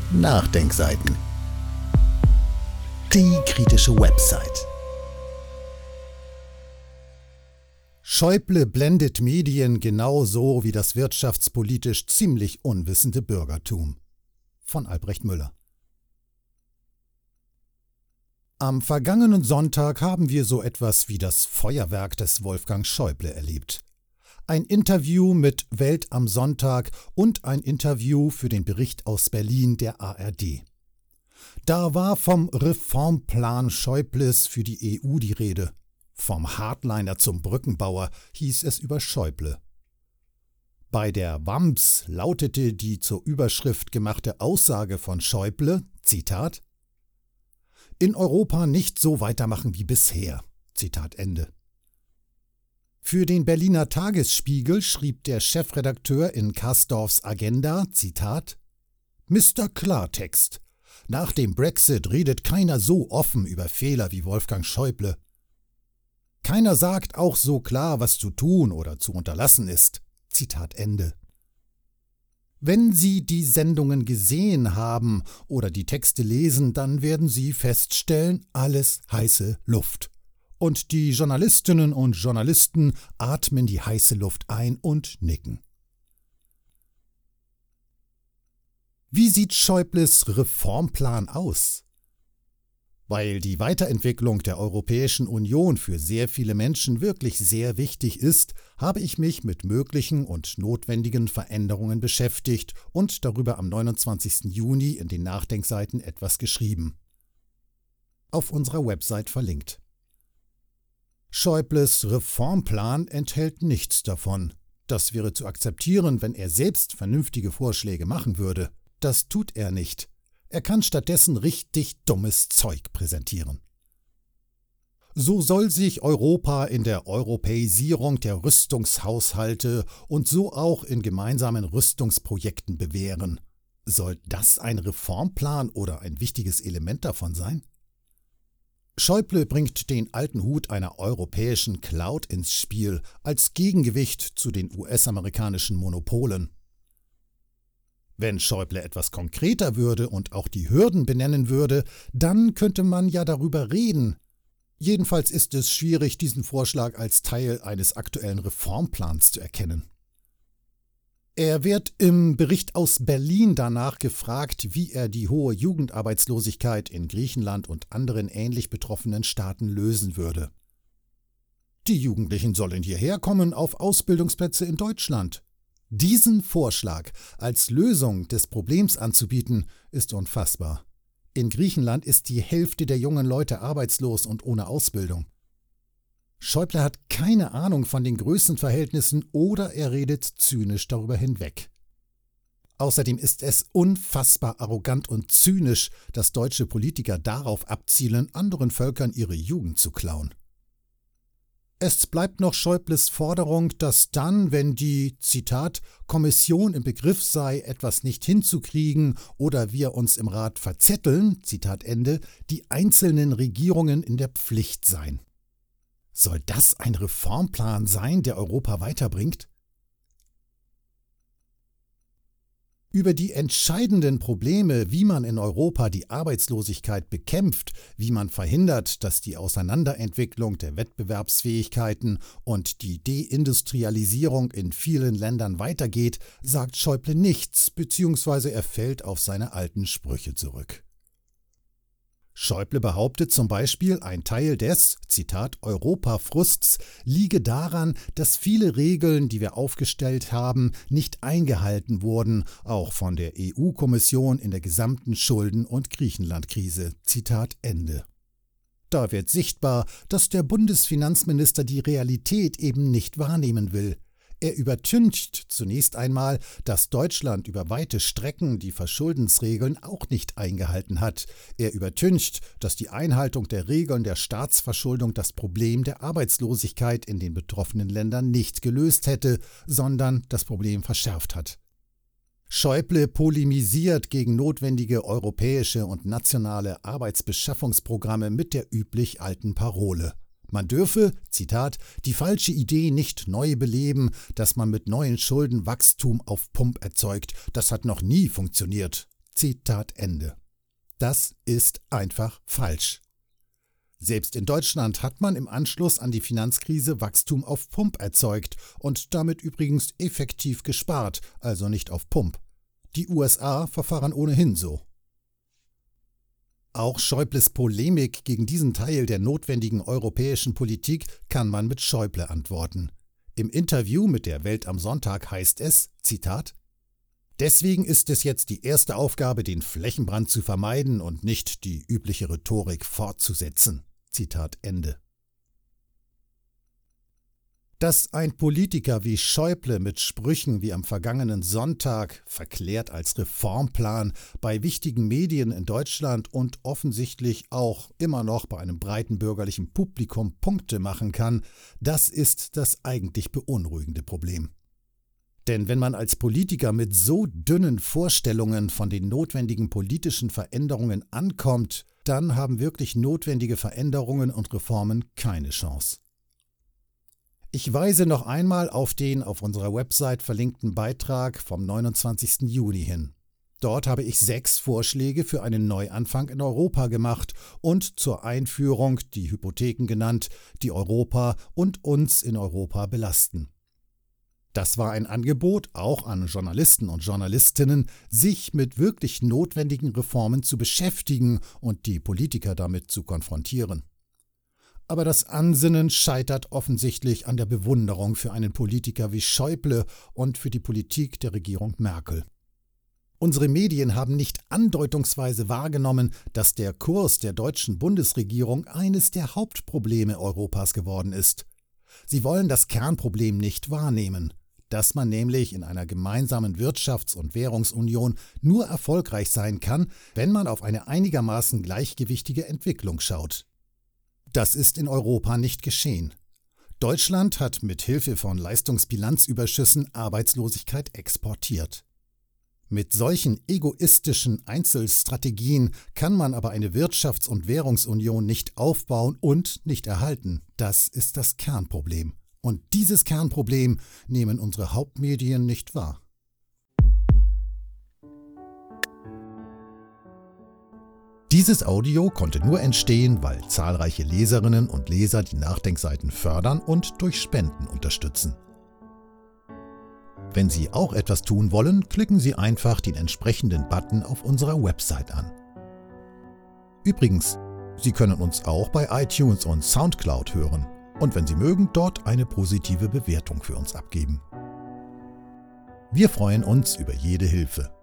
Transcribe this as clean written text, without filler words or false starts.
Nachdenkseiten. Die kritische Website. Schäuble blendet Medien genauso wie das wirtschaftspolitisch ziemlich unwissende Bürgertum. Von Albrecht Müller. Am vergangenen Sonntag haben wir so etwas wie das Feuerwerk des Wolfgang Schäuble erlebt. Ein Interview mit Welt am Sonntag und ein Interview für den Bericht aus Berlin der ARD. Da war vom Reformplan Schäubles für die EU die Rede. Vom Hardliner zum Brückenbauer hieß es über Schäuble. Bei der WAMS lautete die zur Überschrift gemachte Aussage von Schäuble, Zitat: In Europa nicht so weitermachen wie bisher. Zitat Ende. Für den Berliner Tagesspiegel schrieb der Chefredakteur in Kastorfs Agenda, Zitat: Mr. Klartext. Nach dem Brexit redet keiner so offen über Fehler wie Wolfgang Schäuble. Keiner sagt auch so klar, was zu tun oder zu unterlassen ist. Zitat Ende. Wenn Sie die Sendungen gesehen haben oder die Texte lesen, dann werden Sie feststellen, alles heiße Luft. Und die Journalistinnen und Journalisten atmen die heiße Luft ein und nicken. Wie sieht Schäubles Reformplan aus? Weil die Weiterentwicklung der Europäischen Union für sehr viele Menschen wirklich sehr wichtig ist, habe ich mich mit möglichen und notwendigen Veränderungen beschäftigt und darüber am 29. Juni in den Nachdenkseiten etwas geschrieben. Auf unserer Website verlinkt. Schäubles Reformplan enthält nichts davon. Das wäre zu akzeptieren, wenn er selbst vernünftige Vorschläge machen würde. Das tut er nicht. Er kann stattdessen richtig dummes Zeug präsentieren. So soll sich Europa in der Europäisierung der Rüstungshaushalte und so auch in gemeinsamen Rüstungsprojekten bewähren. Soll das ein Reformplan oder ein wichtiges Element davon sein? Schäuble bringt den alten Hut einer europäischen Cloud ins Spiel als Gegengewicht zu den US-amerikanischen Monopolen. Wenn Schäuble etwas konkreter würde und auch die Hürden benennen würde, dann könnte man ja darüber reden. Jedenfalls ist es schwierig, diesen Vorschlag als Teil eines aktuellen Reformplans zu erkennen. Er wird im Bericht aus Berlin danach gefragt, wie er die hohe Jugendarbeitslosigkeit in Griechenland und anderen ähnlich betroffenen Staaten lösen würde. Die Jugendlichen sollen hierher kommen auf Ausbildungsplätze in Deutschland. Diesen Vorschlag als Lösung des Problems anzubieten, ist unfassbar. In Griechenland ist die Hälfte der jungen Leute arbeitslos und ohne Ausbildung. Schäuble hat keine Ahnung von den Größenverhältnissen oder er redet zynisch darüber hinweg. Außerdem ist es unfassbar arrogant und zynisch, dass deutsche Politiker darauf abzielen, anderen Völkern ihre Jugend zu klauen. Es bleibt noch Schäubles Forderung, dass dann, wenn die, Zitat, Kommission im Begriff sei, etwas nicht hinzukriegen oder wir uns im Rat verzetteln, Zitat Ende, die einzelnen Regierungen in der Pflicht seien. Soll das ein Reformplan sein, der Europa weiterbringt? Über die entscheidenden Probleme, wie man in Europa die Arbeitslosigkeit bekämpft, wie man verhindert, dass die Auseinanderentwicklung der Wettbewerbsfähigkeiten und die Deindustrialisierung in vielen Ländern weitergeht, sagt Schäuble nichts, beziehungsweise er fällt auf seine alten Sprüche zurück. Schäuble behauptet zum Beispiel, ein Teil des, Zitat, Europafrusts liege daran, dass viele Regeln, die wir aufgestellt haben, nicht eingehalten wurden, auch von der EU-Kommission in der gesamten Schulden- und Griechenland-Krise. Zitat Ende. Da wird sichtbar, dass der Bundesfinanzminister die Realität eben nicht wahrnehmen will. Er übertüncht zunächst einmal, dass Deutschland über weite Strecken die Verschuldensregeln auch nicht eingehalten hat. Er übertüncht, dass die Einhaltung der Regeln der Staatsverschuldung das Problem der Arbeitslosigkeit in den betroffenen Ländern nicht gelöst hätte, sondern das Problem verschärft hat. Schäuble polemisiert gegen notwendige europäische und nationale Arbeitsbeschaffungsprogramme mit der üblich alten Parole: Man dürfe, Zitat, die falsche Idee nicht neu beleben, dass man mit neuen Schulden Wachstum auf Pump erzeugt. Das hat noch nie funktioniert. Zitat Ende. Das ist einfach falsch. Selbst in Deutschland hat man im Anschluss an die Finanzkrise Wachstum auf Pump erzeugt und damit übrigens effektiv gespart, also nicht auf Pump. Die USA verfahren ohnehin so. Auch Schäubles Polemik gegen diesen Teil der notwendigen europäischen Politik kann man mit Schäuble antworten. Im Interview mit der Welt am Sonntag heißt es, Zitat: Deswegen ist es jetzt die erste Aufgabe, den Flächenbrand zu vermeiden und nicht die übliche Rhetorik fortzusetzen. Zitat Ende. Dass ein Politiker wie Schäuble mit Sprüchen wie am vergangenen Sonntag, verklärt als Reformplan, bei wichtigen Medien in Deutschland und offensichtlich auch immer noch bei einem breiten bürgerlichen Publikum Punkte machen kann, das ist das eigentlich beunruhigende Problem. Denn wenn man als Politiker mit so dünnen Vorstellungen von den notwendigen politischen Veränderungen ankommt, dann haben wirklich notwendige Veränderungen und Reformen keine Chance. Ich weise noch einmal auf den auf unserer Website verlinkten Beitrag vom 29. Juni hin. Dort habe ich 6 Vorschläge für einen Neuanfang in Europa gemacht und zur Einführung die Hypotheken genannt, die Europa und uns in Europa belasten. Das war ein Angebot, auch an Journalisten und Journalistinnen, sich mit wirklich notwendigen Reformen zu beschäftigen und die Politiker damit zu konfrontieren. Aber das Ansinnen scheitert offensichtlich an der Bewunderung für einen Politiker wie Schäuble und für die Politik der Regierung Merkel. Unsere Medien haben nicht andeutungsweise wahrgenommen, dass der Kurs der deutschen Bundesregierung eines der Hauptprobleme Europas geworden ist. Sie wollen das Kernproblem nicht wahrnehmen, dass man nämlich in einer gemeinsamen Wirtschafts- und Währungsunion nur erfolgreich sein kann, wenn man auf eine einigermaßen gleichgewichtige Entwicklung schaut. Das ist in Europa nicht geschehen. Deutschland hat mit Hilfe von Leistungsbilanzüberschüssen Arbeitslosigkeit exportiert. Mit solchen egoistischen Einzelstrategien kann man aber eine Wirtschafts- und Währungsunion nicht aufbauen und nicht erhalten. Das ist das Kernproblem. Und dieses Kernproblem nehmen unsere Hauptmedien nicht wahr. Dieses Audio konnte nur entstehen, weil zahlreiche Leserinnen und Leser die Nachdenkseiten fördern und durch Spenden unterstützen. Wenn Sie auch etwas tun wollen, klicken Sie einfach den entsprechenden Button auf unserer Website an. Übrigens, Sie können uns auch bei iTunes und Soundcloud hören und wenn Sie mögen, dort eine positive Bewertung für uns abgeben. Wir freuen uns über jede Hilfe.